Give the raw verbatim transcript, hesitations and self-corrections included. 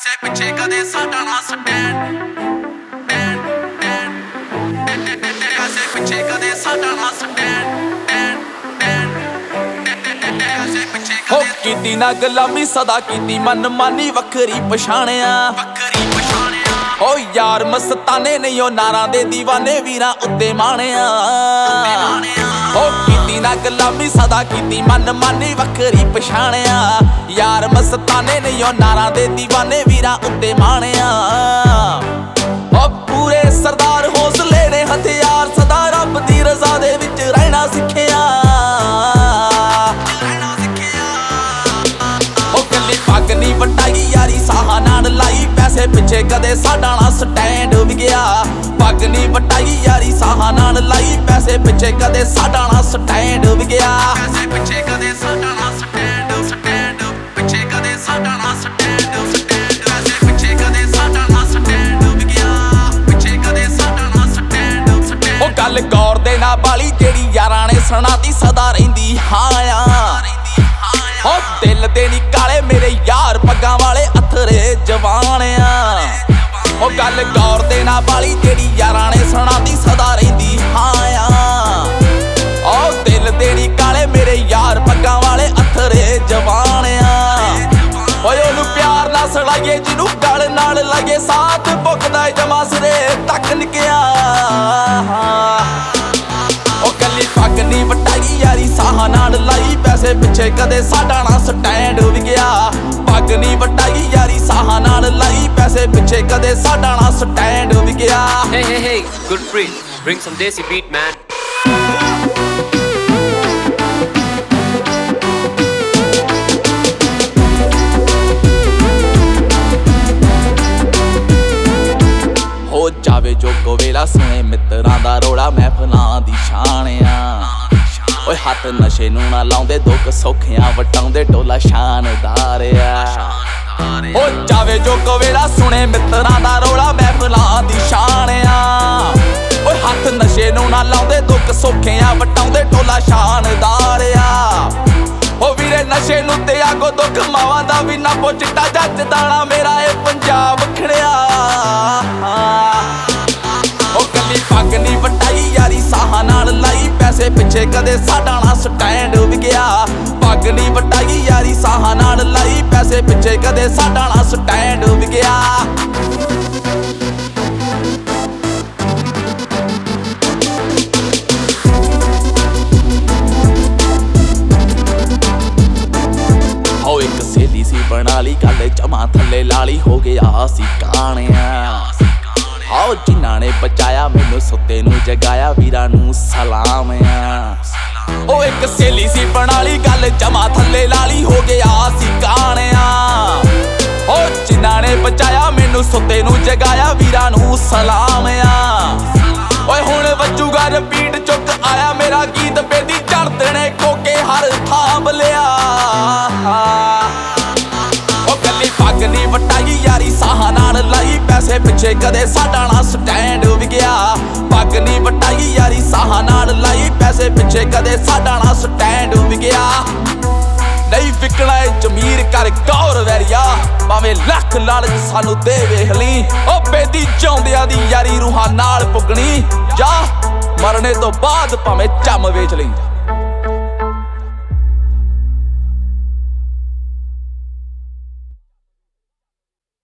ਪੈਸੇ ਪਿੱਛੇ ਕਦੇ ਸਾਡਾ ਨਾ ਸਟੈਂਡ ਪੈਸੇ ਪਿੱਛੇ ਕਦੇ ਸਾਡਾ ਨਾ ਸਟੈਂਡ ਹੋ ਕੀਤੀ ਨਾ ਗੁਲਾਮੀ ਸਦਾ ਕੀਤੀ ਮਨ ਮਾਨੀ ਵੱਖਰੀ ਪਛਾਣਿਆ ਵੱਖਰੀ ਪਛਾਣਿਆ ਓ ਯਾਰ ਮਸਤਾਨੇ ਨਹੀਂ ਓ ਨਾਰਾਂ ਦੇ دیਵਾਨੇ ਵੀਰਾਂ ਉੱਤੇ ਮਾਣਿਆ ਓ ਕੀਤੀ ਨਾ ਗੁਲਾਮੀ ਸਦਾ ਕੀਤੀ ਮਨ ਮਾਨੀ ਵੱਖਰੀ ਪਛਾਣਿਆ ਯਾਰ ਮਸਤਾਨੇ ਨਹੀਂ ਓ ਨਾਰਾਂ ਦੇ دیਵਾਨੇ ਵੀਰਾਂ ਉੱਤੇ ਮਾਣਿਆ ਓ ਪੂਰੇ ਸਰਦਾਰ ਹੌਸਲੇ ਨੇ ਹਥਿਆਰ ਸਦਾ ਰੱਬ ਦੀ ਰਜ਼ਾ ਦੇ ਵਿੱਚ ਰਹਿਣਾ ਸਿੱਖਿਆ ਪੱਗ ਨੀ ਵਟਾਈ ਯਾਰੀ ਸਾਹਾਂ ਨਾਲ ਲਾਈ ਪੈਸੇ ਪਿੱਛੇ ਕਦੇ ਸਾਡਾ ਨਾ ਸਟੈਂਡ ਵੀ ਗਿਆ ਪੱਗ ਨੀ ਵਟਾਈ ਯਾਰੀ ਸਾਹਾਂ ਨਾਲ ਲਾਈ ਪੈਸੇ ਪਿੱਛੇ ਕਦੇ ਸਾਡਾ ਨਾ ਸਟੈਂਡ ਵੀ ਗਿਆ ਪੈਸੇ ਪਿੱਛੇ ਕਦੇ ਸਾਡਾ ਨਾ ਸਟੈਂਡ ਸਟੈਂਡ ਪਿੱਛੇ ਕਦੇ ਸਾਡਾ ਨਾ ਸਟੈਂਡ ਸਟੈਂਡ ਪੈਸੇ ਪਿੱਛੇ ਕਦੇ ਸਾਡਾ ਨਾ ਸਟੈਂਡ ਵੀ ਗਿਆ ਪਿੱਛੇ ਕਦੇ ਸਾਡਾ ਨਾ ਸਟੈਂਡ ਸਟੈਂਡ ਉਹ ਗੱਲ ਗੌਰ ਦੇ ਨਾ ਬਾਲੀ ਜਿਹੜੀ ਯਾਰਾਂ ਨੇ ਸੁਣਾਤੀ ਸਦਾ ਰਹਿੰਦੀ ਹਾਂ ਆ ਓ ਦਿਲ ਦੇ ਨੀ ਕਾਲੇ ਮੇਰੇ ਯਾਰ ਪੱਗਾਂ ਵਾਲੇ ਅਥਰੇ ਜਵਾਨ ਆ ਓ ਗੱਲ ਗੌਰ ਦੇ ਨਾ ਵਾਲੀ ਜਿਹੜੀ ਯਾਰਾਂ ਨੇ ਸੁਣਾਤੀ ਸਦਾ ਰਹਿੰਦੀ ਹਾਂ ਆ ਓ ਦਿਲ ਦੇ ਨੀ ਕਾਲੇ ਮੇਰੇ ਯਾਰ ਪੱਗਾਂ ਵਾਲੇ ਅਥਰੇ ਜਵਾਨ ਆ ਓਏ ਉਹਨੂੰ ਪਿਆਰ ਨਾਲ ਸੜਾਈਏ ਜਿਹਨੂੰ ਗਲ ਨਾਲ ਲਾਈਏ ਸਾਥ ਭੁੱਖਦਾ ਜਮਾ ਸਿਰੇ ਤੱਕ ਨਿਕਿਆ ਓ ਕੱਲੀ ਪੱਗ ਨੀ ਵਟਾਈ ਯਾਰੀ ਸਾਹਾਂ ਨਾਲ ਲਾਈ ਪੈਸੇ ਪਿੱਛੇ ਕਦੇ ਸਾਡਾ ਨਾ ਸਟੈਂਡ ਵੀ ਗਿਆ ਪੱਗ ਨੀ ਵਟਾਈ ਯਾਰੀ ਸਾਹਾਂ ਨਾਲ ਲਾਈ ਪੈਸੇ ਪਿੱਛੇ ਕਦੇ ਸਾਡਾ ਨਾ ਸਟੈਂਡ ਵੀ ਗਿਆ Hey hey hey Gurpreet, bring some desi beat man. ਹੋ ਜਾਵੇ ਜੋ ਕੋਵੇਲਾ ਸੁਣੇ ਮਿੱਤਰਾਂ ਦਾ ਰੋਲਾ ਮਹਿਫਲਾਂ ਦੀ ਸ਼ਾਨ ਆ ਓਏ ਹੱਥ ਨਸ਼ੇ ਨੂੰ ਨਾ ਲਾਉਂਦੇ ਦੁੱਖ ਸੌਖਿਆਂ ਵਟਾਉਂਦੇ ਟੋਲਾ ਸ਼ਾਨਦਾਰ ਆ ਹੋ ਜਾਵੇ ਜੋ ਕੋਵੇਲਾ ਸੁਣੇ ਮਿੱਤਰਾਂ ਦਾ ਰੋਲਾ ਮਹਿਫਲਾਂ ਦੀ ਸ਼ਾਨ ਆ ਓਏ ਹੱਥ ਨਸ਼ੇ ਨੂੰ ਨਾ ਲਾਉਂਦੇ ਦੁੱਖ ਸੌਖਿਆਂ ਵਟਾਉਂਦੇ ਟੋਲਾ ਸ਼ਾਨਦਾਰ ਆ ਓ ਵੀਰੇ ਨਸ਼ੇ ਨੂੰ ਤੇ ਆਗੋ ਦੁੱਖ ਮਾਵਾਂ ਦਾ ਵੀ ਨਾ ਪੁੱਛਦਾ ਜੱਜ ਦਾਣਾ ਮੇਰਾ ਇਹ ਪੰਜਾਬ ਖੜਿਆ ਓ ਕੱਲੀ ਪੱਗ ਨੀ ਵਟਾਈ ਯਾਰੀ ਸਾਹਾਂ ਨਾਲ ਲਾਈ ਪੈਸੇ ਪਿੱਛੇ ਕਦੇ ਸਾਡਾ ਨਾ ਸਟੈਂਡ ਵੀ ਗਿਆ ਪੱਗ ਨੀ ਵਟਾਈ ਯਾਰੀ ਸਾਹਾਂ ਨਾਲ ਲਾਈ ਪੈਸੇ ਪਿੱਛੇ ਕਦੇ ਸਾਡਾ ਨਾ ਸਟੈਂਡ ਵੀ ਗਿਆ ਹੋ ਇੱਕ ਸਹੇਲੀ ਸੀ ਬਣਾ ਲਈ ਗੱਲ ਜਮਾ ਥੱਲੇ ਲਾਲੀ ਹੋ ਗਿਆ ਸੀ ਕਾਣਿਆ ਆਓ ਜਿਨ੍ਹਾਂ ਨੇ ਬਚਾਇਆ ਮੈਨੂੰ ਸੁੱਤੇ ਨੂੰ ਜਗਾਇਆ ਵੀਰਾਂ ਨੂੰ ਸਲਾਮ ਆ ਉਹ ਇੱਕ ਸਹੇਲੀ ਸੀ ਬਣਾ ਲਈ ਗੱਲ ਜਮਾ ਥੱਲੇ ਲਾਲੀ ਹੋ ਗਿਆ ਸੀ ਕਾਣਿਆ ਉਹ ਜਿਨ੍ਹਾਂ ਨੇ ਬਚਾਇਆ ਮੈਨੂੰ ਸੁੱਤੇ ਨੂੰ ਜਗਾਇਆ ਵੀਰਾਂ ਨੂੰ ਸਲਾਮ ਆ ਓਏ ਹੁਣ ਵੱਜੂਗਾ ਰਿਪੀਟ ਚੁੱਕ ਆਇਆ ਮੇਰਾ ਗੀਤ ਬੇਦੀ ਝੜਦੇ ਨੇ ਕੋਕੇ ਹਰ ਥਾਂ ਬਲਿਆ ਉਹ ਕੱਲੀ ਪੱਗ ਨੀ ਵਟਾਈ ਯਾਰੀ ਸਾਹਾਂ ਨਾਲ ਲਾਈ ਪੈਸੇ ਪਿੱਛੇ ਕਦੇ ਸਾਡਾ ਨਾ ਸਟੈਂਡ ਵੀ ਗਿਆ ਪੱਗ ਨੀ ਵਟਾਈ ਯਾਰੀ ਸਾਹਾਂ ਨਾਲ ਲਾਈ ਪੈਸੇ ਪਿੱਛੇ ਕਦੇ ਸਾਡਾ ਨਾ ਸਟੈਂਡ ਵੀ ਗਿਆ ਨਹੀਂ ਵਿਕਣਾ ਏ ਜ਼ਮੀਰ ਕਰ ਗੌਰ ਵੈਰੀਆ ਭਾਵੇਂ ਲੱਖ ਲਾਲਚ ਸਾਨੂੰ ਦੇ ਵੇਖ ਲਈ ਉਹ ਬੇਦੀ ਚਾਉਂਦਿਆਂ ਦੀ ਯਾਰੀ ਰੂਹਾਂ ਨਾਲ ਪੁੱਗਣੀ ਜਾ ਮਰਨੇ ਤੋਂ ਬਾਅਦ ਭਾਵੇਂ ਚੰਮ ਵੇਚ ਲਈ